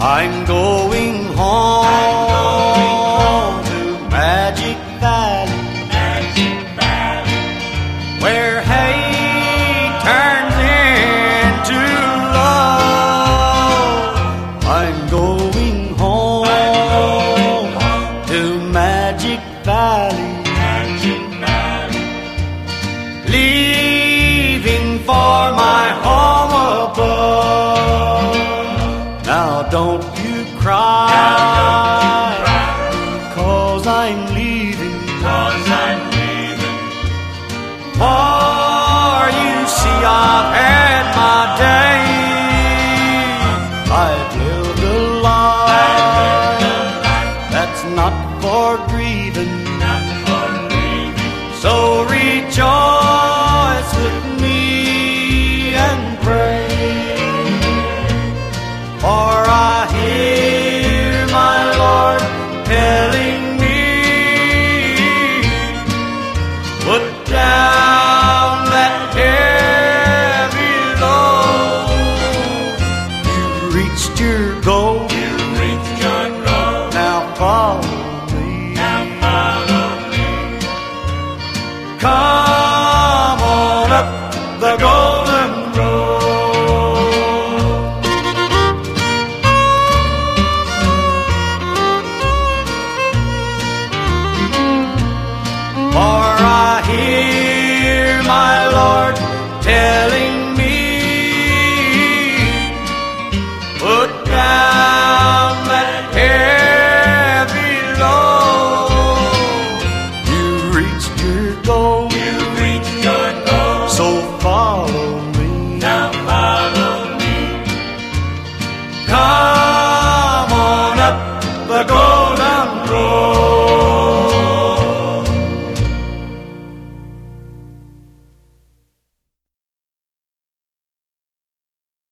I'm going home to Magic Valley, where hate turns into love. I'm going home to Magic Valley, leaving for my home above. Now don't you cry, cause I'm leaving. For you see I've had my day. I've lived a life that's not for grieving. So rejoice with me and pray. For I hear my Lord telling me, put down that heavy load. You reached your goal. Now follow me. Come on up the golden road. For I hear my Lord telling me, put down that heavy load. You reached your goal. So follow me. Come on up the golden road.